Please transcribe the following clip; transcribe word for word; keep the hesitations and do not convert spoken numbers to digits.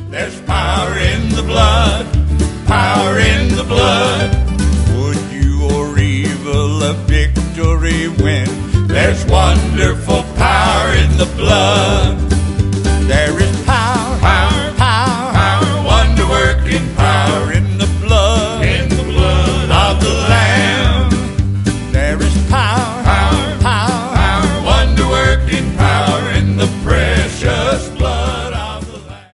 There's power in the blood, power in the blood. Would you or evil a victory win? There's wonderful power in the blood. There is